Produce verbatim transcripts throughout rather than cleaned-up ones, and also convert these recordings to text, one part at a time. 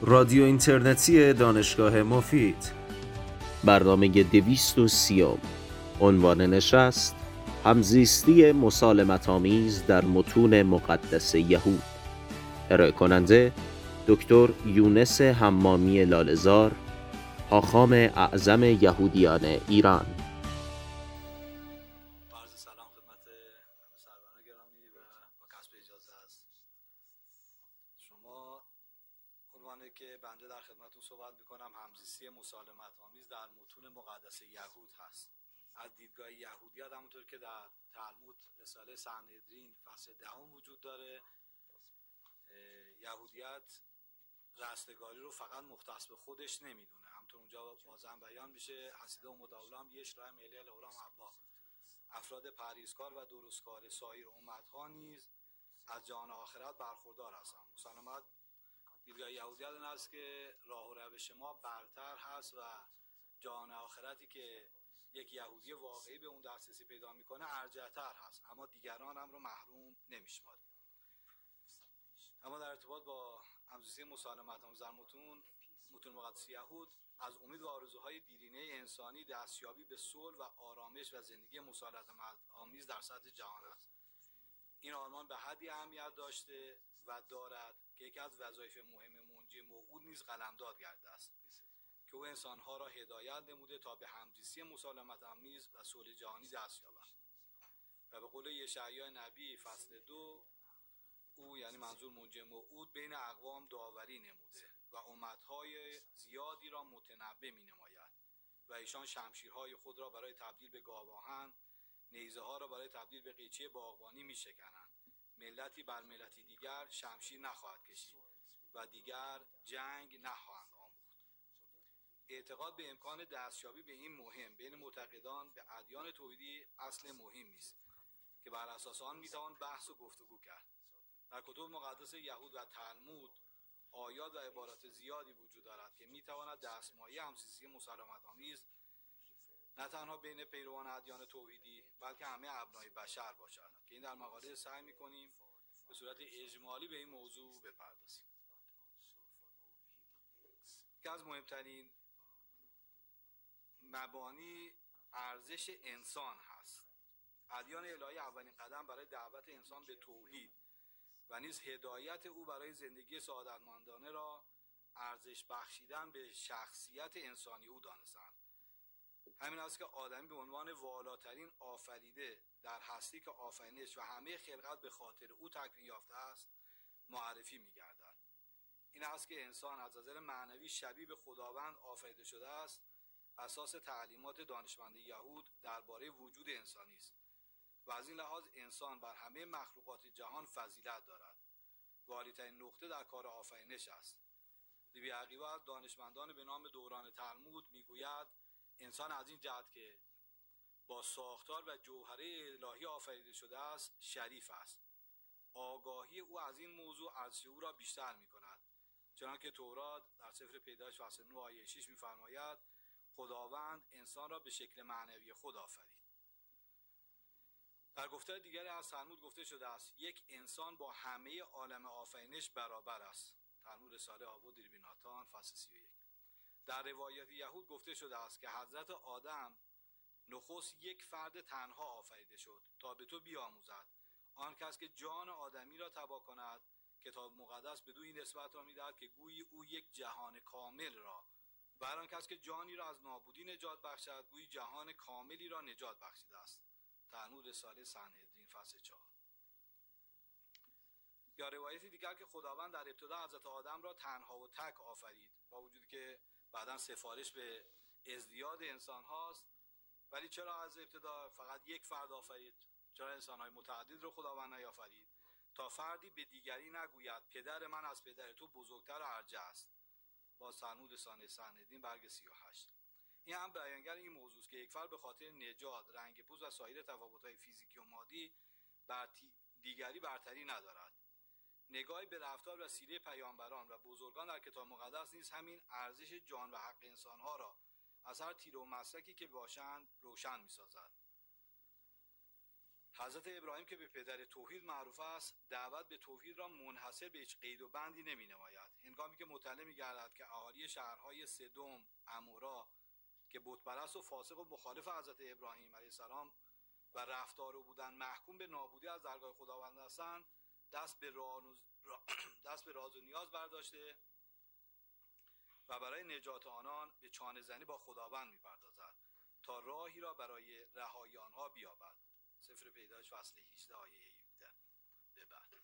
رادیو اینترنتی دانشگاه مفید. برنامه دویست و سیوم. عنوان نشست: همزیستی مسالمت‌آمیز در متون مقدس یهود. ارائه کننده دکتر یونس حمامی لاله‌زار، حاخام اعظم یهودیان ایران. عرض سلام خدمت همه سروران گرامی و با کسب اجازه است شما عنوانی که بنده در خدمتتون صحبت میکنم همزیستی مسالمت‌آمیز در متون مقدس یهود هست. از دیدگاه یهودیت، همونطور که در تلمود رساله سنهدرین فصل دهم وجود داره، یهودیت رستگاری رو فقط مختص به خودش نمیدونه. همونطور اونجا واضحا بیان میشه: حسیده و مداولام یش راه ملی الهولام ابا، افراد پرهیزکار و درستکار سایر امتها نیز از جهان آخرت برخوردار هستند. مسالمت دیدگاه یهودیت این است که راه و روش ما برتر هست و جهان آخرتی که یک یهودی واقعی به اون دسترسی پیدا میکنه ارجح‌تر هست، اما دیگران هم رو محروم نمیشماریم. اما در ارتباط با همزیستی مسالمت‌آمیز در متون متون مقدس یهود، از امید و آرزوهای دیرینه انسانی دستیابی به صلح و آرامش و زندگی مسالمت‌آمیز در سطح جهان است. این آرمان به حدی اهمیت داشته و دارد که یکی از وظایف مهم منجی موعود نیز قلمداد گردیده است که او انسانها را هدایت نموده تا به همزیستی مسالمت‌آمیز و صلح جهانی دست یابند. و به قول یشعیا نبی فصل دو، او یعنی منظور منجی موعود بین اقوام داوری نموده و امتهای زیادی را متنبه می نماید و ایشان شمشیرهای خود را برای تبدیل به گاوآهن، نیزه ها را برای تبدیل به قیچی باغبانی می شکنند. ملتی بر ملتی دیگر شمشیر نخواهد کشید و دیگر جنگ نخواهند آموخت. اعتقاد به امکان دستیابی به این مهم بین معتقدان به ادیان توحیدی اصل مهمی است که بر اساس آن می توان بحث و گفتگو کرد. در کتب مقدس یهود و تلمود آیات و عبارات زیادی وجود دارد که می تواند دستمایه همزیستی مسالمت‌آمیز نه تنها بین پیروان ادیان توحیدی بلکه همه ابنای بشر باشد که این در مقاله سعی می کنیم به صورت اجمالی به این موضوع بپردازیم. یکی از مهمترین مبانی ارزش انسان هست. ادیان الهی اولین قدم برای دعوت انسان به توحید و نیز هدایت او برای زندگی سعادتمندانه را ارزش بخشیدن به شخصیت انسانی او دانستند. همین است که آدمی به عنوان والاترین آفریده در هستی که آفرینش و همه خلقت به خاطر او تکوین یافته است معرفی می‌گردد. این است که انسان از نظر معنوی شبیه به خداوند آفریده شده است. اساس تعلیمات دانشمند یهود درباره وجود انسانی است و از این لحاظ انسان بر همه مخلوقات جهان فضیلت دارد و عالی‌ترین نقطه در کار آفرینش است. لیوی عقیبه از دانشمندان به نام دوران تلمود میگوید انسان از این جهت که با ساختار و جوهره الهی آفریده شده است شریف است. آگاهی او از این موضوع ارزش او را بیشتر می‌کند، چنانکه تورات در سفر پیدایش فصل نه آیه شش می‌فرماید خداوند انسان را به شکل معنوی خود آفرید. در گفتار دیگری از تلمود گفته شده است یک انسان با همه عالم آفرینش برابر است. تلمود رساله آبود ریبیناتان فصل سی و یک. در روایت یهود گفته شده است که حضرت آدم نخست یک فرد تنها آفریده شد تا به تو بیاموزد. آن کس که جان آدمی را تباه کند، کتاب مقدس بدو این نسبت را می‌دهد که گویی او یک جهان کامل را، و هر آن کس که جانی را از نابودی نجات بخشد گویی جهان کاملی را نجات بخشیده است. تلمود رساله سنهدرین فصل چهار. یا روایتی دیگر که خداوند در ابتدا حضرت آدم را تنها و تک آفرید، با وجودی که بعداً سفارش به ازدیاد انسان هاست، ولی چرا از ابتدا فقط یک فرد آفرید؟ چرا انسان‌های متعدد رو خداوند نیافرید؟ تا فردی به دیگری نگوید پدر من از پدر تو بزرگتر و ارجح است. با تلمود رساله سنهدرین برگ سی و هشت. این هم بیانگر این موضوع است که یک فرد به خاطر نژاد، رنگ پوست و سایر تفاوت‌های فیزیکی و مادی بر دیگری برتری ندارد. نگاهی به رفتار و سیره پیامبران و بزرگان در کتاب مقدس نیز همین ارزش جان و حق انسان‌ها را از هر تیر و مسلکی که باشند روشن می‌سازد. حضرت ابراهیم که به پدر توحید معروف است، دعوت به توحید را منحصر به هیچ قید و بندی نمی نماید. هنگامی که مطلع می گردد که اهالی شهرهای سدوم، عمورا که بتپرست و فاسق و مخالف حضرت ابراهیم علیه السلام و رفتار او بودن محکوم به نابودی از درگاه خداوند هستند، دست به رانوز... دست به راز و نیاز برداشته و برای نجات آنان به چانه زنی با خداوند می پردازد تا راهی را برای رهایی آنها بیابد. سفر پیدایش فصل هجده آیه هفده به بعد.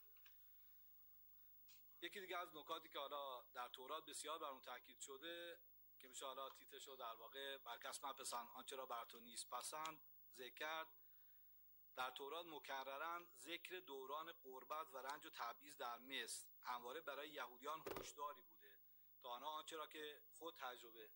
یکی دیگه از نکاتی که حالا در تورات بسیار بر اون تاکید شده که میشه حالا تیترش رو در واقع بر کس مپسند آنچه را بر تو نیست پسند ذکر کرد. در تورات مکرراً ذکر دوران غربت و رنج و تبعیض در مصر همواره برای یهودیان هشداری بوده تا آنها آنچه را که خود تجربه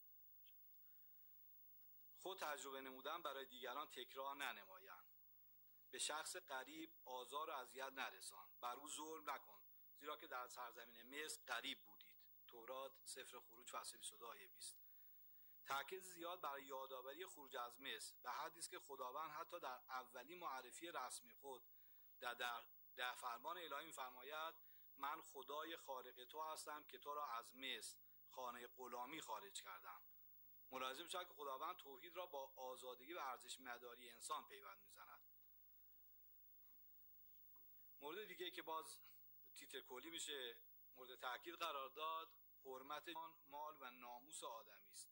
خود تجربه نمودن برای دیگران تکرار ننمایند. به شخص غریب آزار و اذیت نرسان، بر او ظلم نکن، زیرا که در سرزمین مصر غریب بودید. تورات سفر خروج فصل بیست و دو آیه بیست. تأکید زیاد برای یادآوری خروج از مصر به حدی است که خداوند حتی در اولین معرفی رسمی خود در در, در فرمان الهی می‌فرماید من خدای خالق تو هستم که تو را از مصر خانه غلامی خارج کردم. ملاحظه می‌شود که خداوند توحید را با آزادگی و ارزش مداری انسان پیوند می‌زند. مورد دیگه که باز تیتر کلی میشه مورد تأکید قرار داد، حرمت مال و ناموس آدمی است.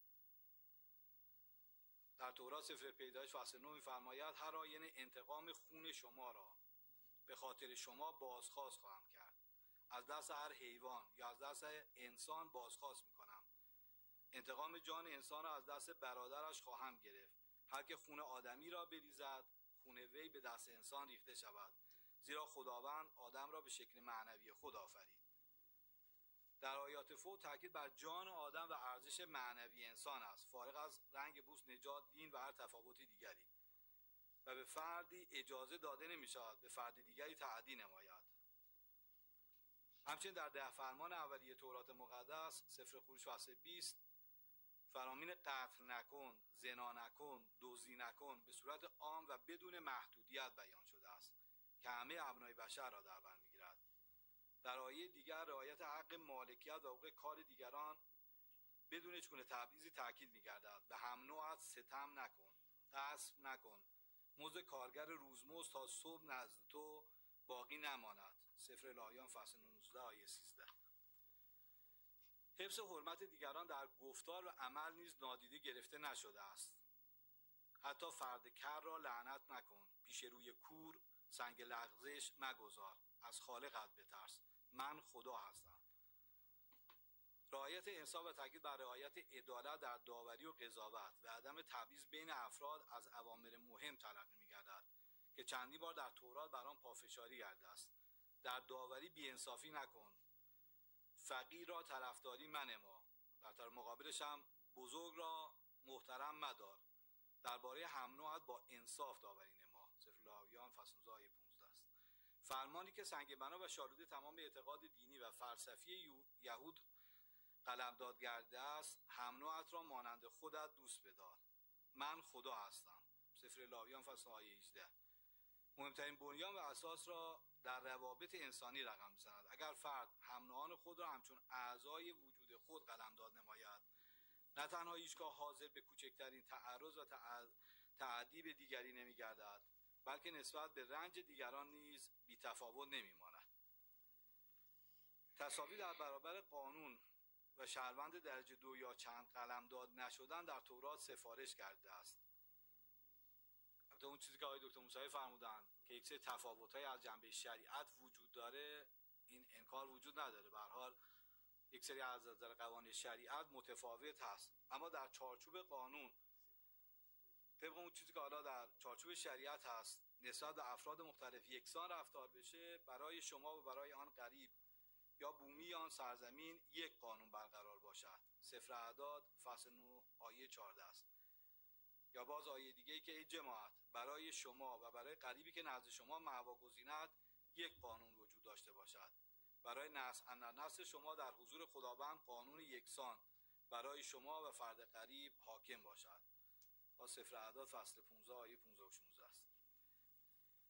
در تورات سفر پیدایش فصل نه می‌فرماید هر آینه انتقام خون شما را به خاطر شما بازخواست خواهم کرد. از دست هر حیوان یا از دست انسان بازخواست میکنم. انتقام جان انسان را از دست برادرش خواهم گرفت. هر که خون آدمی را بریزد خون وی به دست انسان ریخته شود، زیرا خداوند آدم را به شکل معنوی خود آفرید. در آیات فوق تاکید بر جان آدم و ارزش معنوی انسان است، فارغ از رنگ پوست، نژاد، دین و هر تفاوت دیگری، و به فردی اجازه داده نمی‌شود به فرد دیگری تعدی نماید. همچنین در ده فرمان اولیه تورات مقدس سفر خروج فصل بیست فرامین قتل نکن، زنا نکن، دزدی نکن به صورت عام و بدون محدودیت بیان شده است که همه ابنای بشر را در بر می‌گیرد. در آیه دیگر رعایت حق مالکیت و حقوق کار دیگران بدون هیچگونه تبعیضی تاکید می‌گردد. به هم نوعت ستم نکن، غصب نکن، مزد کارگر روزمزد تا صبح نزد تو باقی نماند. سفر لاویان فصل نوزده آیه سیزده. حفظ حرمت دیگران در گفتار و عمل نیز نادیده گرفته نشده است. حتی فرد کر را لعنت نکن، پیش روی کور سنگ لغزش مگذار، از خالقت بترس، من خدا هستم. رعایت انصاف و تاکید بر رعایت عدالت در داوری و قضاوت و عدم تبعیض بین افراد از اوامر مهم تلقی می‌گردد که چندین بار در تورات بر آن پافشاری کرده است. در داوری بی‌انصافی نکن، فقیر را طرفداری منما، در طرف مقابلش هم بزرگ را محترم مدار. درباره هم نوعت با انصاف داوری نما. سفر لاویان فصل نوزده آیه پانزده است. فرمانی که سنگ بنا و شالوده تمام اعتقاد دینی و فلسفی یهود قلمداد گرده است، هم نوعت را مانند خودت دوست بدار، من خدا هستم. سفر لاویان فصل آیه هجده. مهمترین بنیان و اساس را در روابط انسانی رقم می‌زند. اگر فرد هم نوعان خود را همچون اعضای وجود خود قلمداد نماید، نه تنها هیچگاه حاضر به کوچکترین تعرض و تعدی به دیگری نمی‌گردد، بلکه نسبت به رنج دیگران نیز بی‌تفاوت نمی‌ماند. تساوی در برابر قانون و شهروند درجه دو یا چند قلمداد نشدن در تورات سفارش کرده است. البته اون چیزی که آقای دکتر موسوی فرمودن که یک سری تفاوت‌های از جنبه شریعت وجود داره، این انکار وجود نداره. به هر حال یک سری از نظر قوانین شریعت متفاوت هست، اما در چارچوب قانون طبق اون چیزی که حالا در چارچوب شریعت هست نسبت به افراد مختلف یکسان رفتار بشه، برای شما و برای آن غریب یا بومی آن سرزمین یک قانون برقرار باشد. سفر اعداد فصل نه آیه چهارده است. یا باز آیه دیگه ای که ای جماعت برای شما و برای غریبی که نزد شما مأوا گزیند یک قانون وجود داشته باشد. برای نسل اندر شما در حضور خداوند قانون یکسان برای شما و فرد غریب حاکم باشد. با سفر اعداد فصل پانزده آیه پانزده و شانزده است.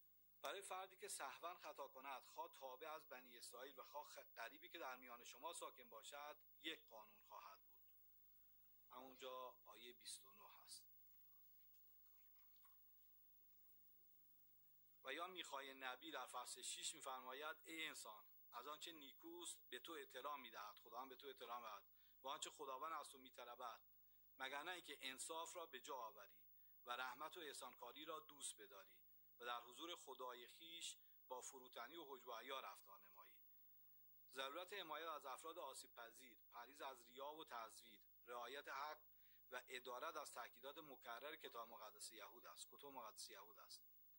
برای فردی که سهوا خطا کند، خواه تابع از بنی اسرائیل و خواه غریبی که در میان شما ساکن باشد، یک قانون خواهد بود. همونجا آیه بیست و نه هست. و یا میخای نبی در فصل شش میفرماید ای انسان، از آنچه نیکوست به تو اطلاع میدهد، خدا هم به تو اطلاع میدهد، و آنچه خداوند از تو میطلبد، مگر نه اینکه انصاف را به جا آوری و رحمت و احسانکاری را دوست بداری و در حضور خدای خیش با فروتنی و حجب و حیا رفتار نمایی. ضرورت حمایت از افراد آسیب پذیر، پرهیز از ریا و تزویر، رعایت حق و عدالت از تاکیدات مکرر کتاب مقدس یهود است، کتب مقدس یهود است.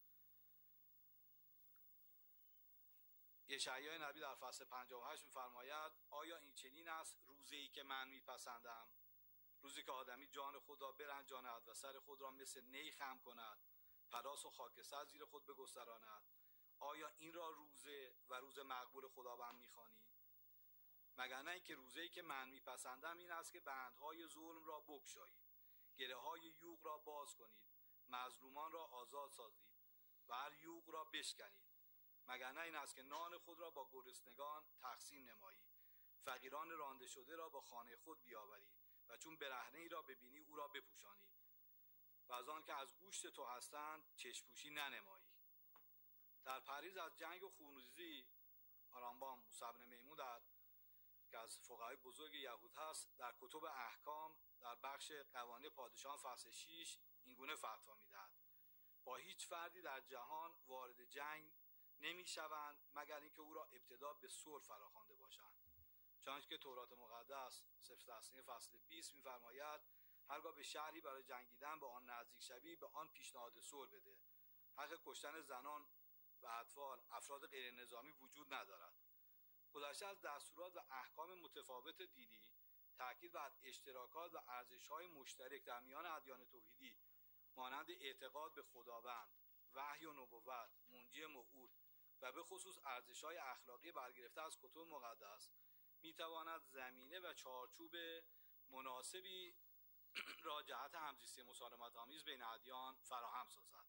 یشعیا نبی در فصل پنجاه و هشت می‌فرماید آیا این چنین است روزی که من میپسندم، روزی که آدمی جان خود را برنجاند و سر خود را مثل نی خم کند، پلاس و خاکستر زیر خود بگستراند. آیا این را روزه و روز مقبول خداوند می‌خوانی؟ مگر نه اینکه روزی که من میپسندم این است که بندهای ظلم را بگشایید، گره‌های یوغ را باز کنید، مظلومان را آزاد سازید و هر یوغ را بشکنید. مگر نه این است که نان خود را با گرسنگان تقسیم نمایی، فقیران رانده شده را با خانه خود بیاوری و چون برهنه‌ای را ببینی او را بپوشانی و از آن که از گوشت تو هستند چشم‌پوشی ننمایی. در پرهیز از جنگ و خونریزی، آرامبام موسی بن میمون در که از فقهای بزرگ یهود هست، در کتب احکام در بخش قوانین پادشاهان فصل شش اینگونه فتوا میدهد با هیچ فردی در جهان وارد جنگ نمیشوند مگر اینکه او را ابتدا به صلح فراخوانده باشند، چنانکه که تورات مقدس سفر تثنیه فصل بیست میفرماید هرگاه به شهری برای جنگیدن به آن نزدیک شوی به آن پیشنهاد صلح بده. حق کشتن زنان و اطفال، افراد غیر نظامی وجود ندارد. گذشته از دستورات و احکام متفاوت دینی، تاکید بر اشتراکات و ارزش‌های مشترک در میان ادیان توحیدی مانند اعتقاد به خداوند، وحی و نبوت، منجی موعود و به خصوص ارزش‌های اخلاقی برگرفته از کتب مقدس میتواند زمینه و چارچوب مناسبی را جهت همزیستی مسالمت آمیز بین ادیان فراهم سازد.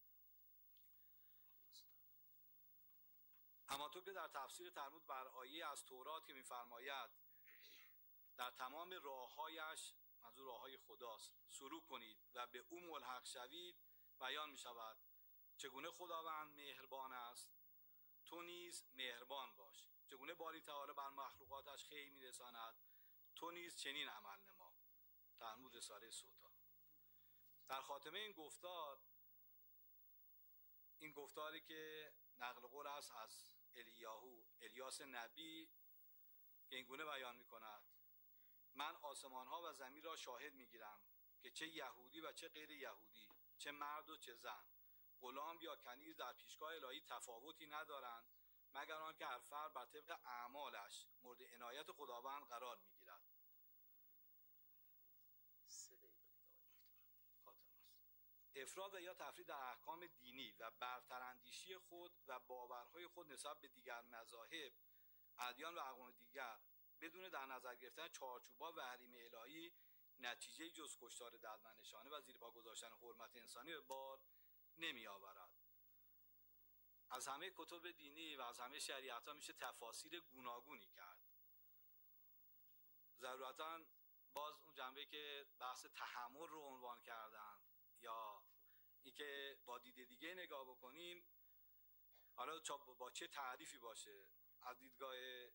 همانطور که در تفسیر تلمود بر آیه از تورات که می‌فرماید در تمام راه‌هایش، منظور راه‌های خداست، سلوک کنید و به او ملحق شوید، بیان می‌شود چگونه خداوند مهربان است، تو نیز مهربان باش. چگونه باری تعالی بر مخلوقاتش خیر می‌رساند، تو نیز چنین عمل نما. تلمود رساله سوتا. در خاتمه این گفتار، این گفتاری که نقل قول است از الیاهو الیاس نبی که اینگونه بیان می‌کند من آسمان‌ها و زمین را شاهد می‌گیرم که چه یهودی و چه غیر یهودی، چه مرد و چه زن، غلام یا کنیز در پیشگاه الهی تفاوتی ندارند مگر آنکه هر فرد بر طبق اعمالش مورد عنایت خداوند قرار می‌گیرد. افراط و یا تفرید در احکام دینی و برتراندیشی خود و باورهای خود نسبت به دیگر مذاهب، ادیان و اقوام دیگر بدون در نظر گرفتن چارچوب‌ها و حریم الهی نتیجه جز کشتار ددمنشانه و زیر پا گذاشتن حرمت انسانی به بار نمی آورد. از همه کتب دینی و از همه شریعت‌ها میشه تفاسیر گوناگونی کرد. ضرورتاً باز اون جنبه که بحث تحمل رو عنوان کردن یا اینکه با دید دیگه نگاه بکنیم، حالا با چه تعریفی باشه، از دیدگاه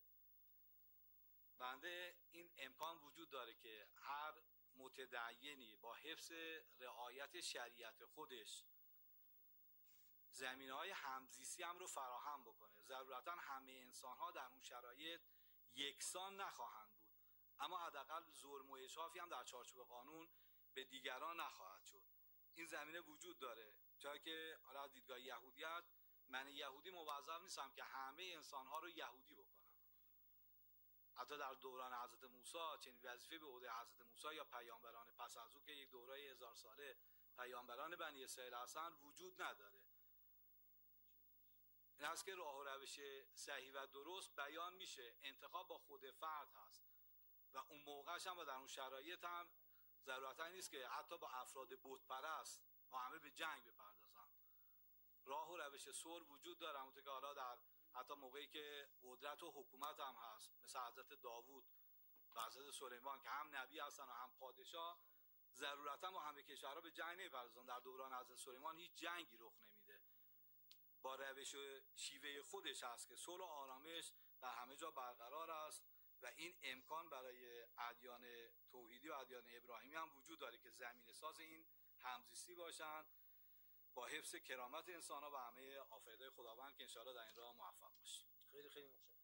بنده این امکان وجود داره که هر متدینی با حفظ رعایت شریعت خودش زمینه‌های همزیستی هم رو فراهم بکنه. ضرورتاً همه انسان‌ها در اون شرایط یکسان نخواهند بود، اما حداقل ظلم و اسفافی هم در چارچوب قانون به دیگران نخواهد شد. این زمینه وجود داره، چرا که حالا از دیدگاه یهودیت من یهودی موظف نیستم که همه انسان‌ها رو یهودی بکنم. حتی در دوران حضرت موسی چنین وظیفه به عهده حضرت موسی یا پیامبران پس از او که یک دوره هزار ساله پیامبران بنی اسرائیل هستند وجود نداره. این است که راه و روش صحیح و درست بیان میشه، انتخاب با خود فرد هست و اون موقعش هم و در اون شرایط هم ضرورتا نیست که حتی با افراد بت پرست با همه به جنگ بپردازن. راه و روش صلح وجود داره، همونطور که حالا در حتی موقعی که قدرت و حکومت هم هست مثل حضرت داوود و حضرت سلیمان که هم نبی هستن و هم پادشاه، ضرورتا با همه کشورها به جنگ نمیپردازن. در دوران حضرت سلیمان هیچ جنگی رخ نمیده، با روش و شیوه خودش هست که صلح و آرامش در همه جا برقرار است و این امکان برای ادیان توحیدی و ادیان ابراهیمی هم وجود داره که زمینه ساز این همزیستی باشن با حفظ کرامت انسان ها و همه آفریدهای خداوند که انشاءالله در این راه موفق باشیم. خیلی خیلی متشکرم.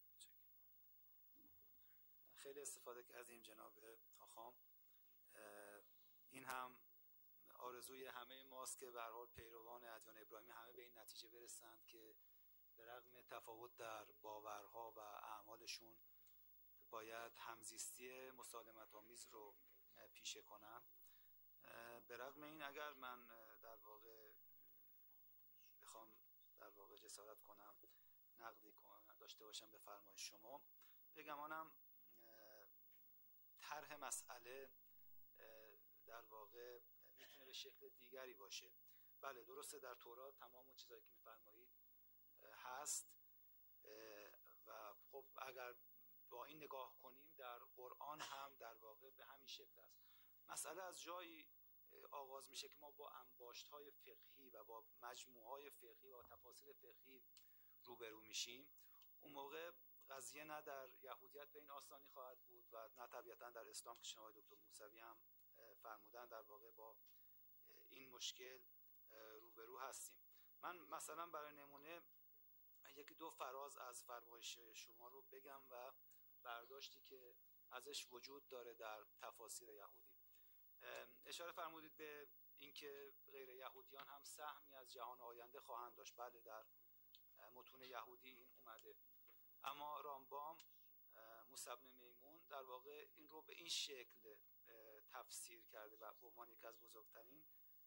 خیلی استفاده کردیم جناب آخام. این هم آرزوی همه ماست که به هر حال پیروان ادیان ابراهیمی همه به این نتیجه برسند که به رغم تفاوت در باورها و اعمالشون باید همزیستی مسالمت آمیز رو پیشه کنن. به رغم این اگر من در واقع بخوام در واقع جسارت کنم نقدی داشته باشم به فرمایش شما، بگمانم طرح مسئله در واقع میتونه به شکل دیگری باشه. بله درسته در تورات تمام اون چیزایی که میفرمایید هست و خب اگر با این نگاه کنیم در قرآن هم در واقع به همین شکل است. مسئله از جایی آغاز میشه که ما با انباشت‌های فقهی و با مجموعهای فقهی و تفاسیر فقهی روبرو میشیم. اون موقع قضیه نه در یهودیت به این آسانی خواهد بود و نه طبیعتا در اسلام که شما دکتر موسوی هم فرمودن در واقع با این مشکل روبرو هستیم. من مثلا برای نمونه یکی دو فراز از فرمایش شما رو بگم و برداشتی که ازش وجود داره در تفاسیر یهودی. اشاره فرمودید به اینکه غیر یهودیان هم سهمی از جهان آینده خواهند داشت. بله در متون یهودی این اومده، اما رامبام موسی بن میمون در واقع این رو به این شکل تفسیر کرده و به عنوان یک از بزرگترین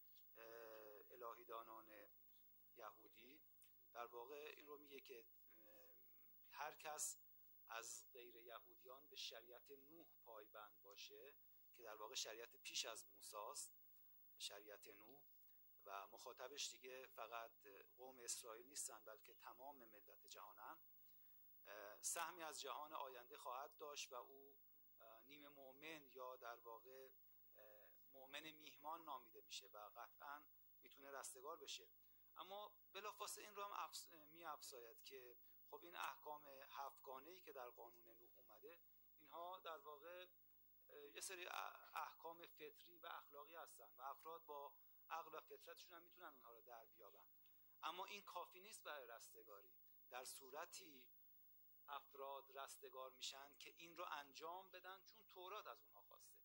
الهیدانان یهودی در واقع این رو میگه که هر کس از غیر یهودیان به شریعت نوح پایبند باشه که در واقع شریعت پیش از موسی است، شریعت نوح، و مخاطبش دیگه فقط قوم اسرائیل نیستن بلکه تمام ملت جهانن، سهمی از جهان آینده خواهد داشت و او نیم مؤمن یا در واقع مؤمن میهمان نامیده میشه و قطعا میتونه رستگار بشه. اما بلافاصله این رو هم افس... می افزاید که خب این احکام هفتگانه‌ای که در قانون نوح اومده اینها در واقع یه سری احکام فطری و اخلاقی هستن و افراد با عقل و فطرتشون هم میتونن اونها رو در بیابن، اما این کافی نیست برای رستگاری. در صورتی افراد رستگار میشن که این رو انجام بدن چون تورات از اونها خواسته،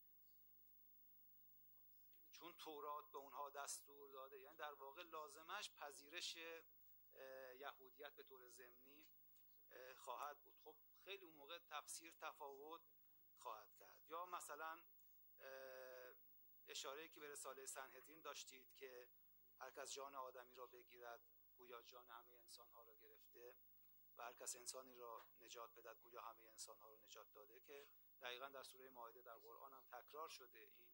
چون تورات به اونها دستور داده، یعنی در واقع لازمش پذیرش یهودیت به طور ضمنی خواهد بود. خب خیلی اون موقع تفسیر تفاوت خواهد کرد. یا مثلا اشاره که به رساله سنهدرین داشتید که هر کس جان آدمی را بگیرد گویا جان همه انسان ها را گرفته و هر کس انسانی را نجات بدهد گویا همه انسان ها را نجات داده، که دقیقا در سوره مائده در قرآن هم تکرار شده این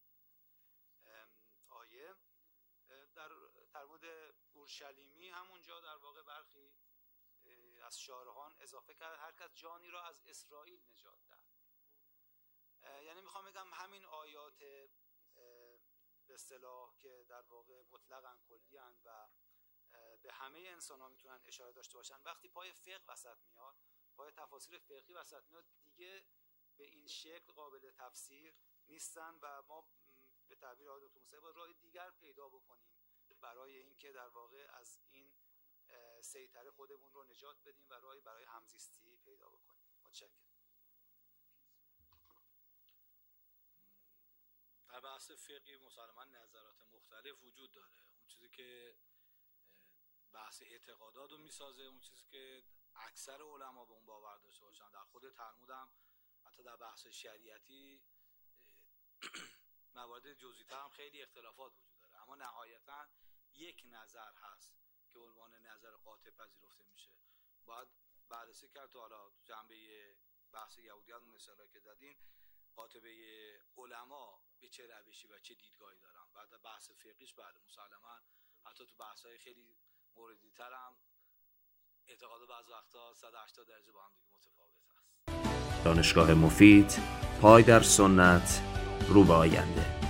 آیه. در تلمود اورشلیمی همونجا در واقع برخی از شارحان اضافه کرد هر کس جانی را از اسرائیل نجات دهد. یعنی میخوام بگم همین آیات به اصطلاح که در واقع مطلقاً کلی اند و به همه انسان ها میتونن اشاره داشته باشن، وقتی پای فقه وسط میاد، پای تفاسیر فقهی وسط میاد، دیگه به این شکل قابل تفسیر نیستن و ما به تعبیر آقای دکتر موسوی باید راه دیگر پیدا بکنیم برای اینکه در واقع از این سیطره خودمون رو نجات بدیم و راهی برای همزیستی پیدا بکنیم. متشکرم. در بحث فقهی مسلماً نظرات مختلف وجود داره. اون چیزی که بحث اعتقادات رو میسازه، اون چیزی که اکثر علما به اون باور داشته باشن. در خود تلمود هم حتی در بحث شریعتی موارد جزئی‌تر هم خیلی اختلافات وجود داره، اما نهایتاً یک نظر هست که عنوان نظر قاطع پذیرفته میشه. باید بررسی کرد تو حالا جنبه بحث یهودیان مثلا که دادین، قاطبه علما به چه روشی و چه دیدگاهی دارن. بعد بحث فقهیش بله مسلماً حتی تو بحث‌های خیلی موردی ترم اعتقاد بعض وقتا صد و هشتاد درجه با هم دیگه متفاوت هست. دانشگاه مفید، پای در سنت، رو به آینده.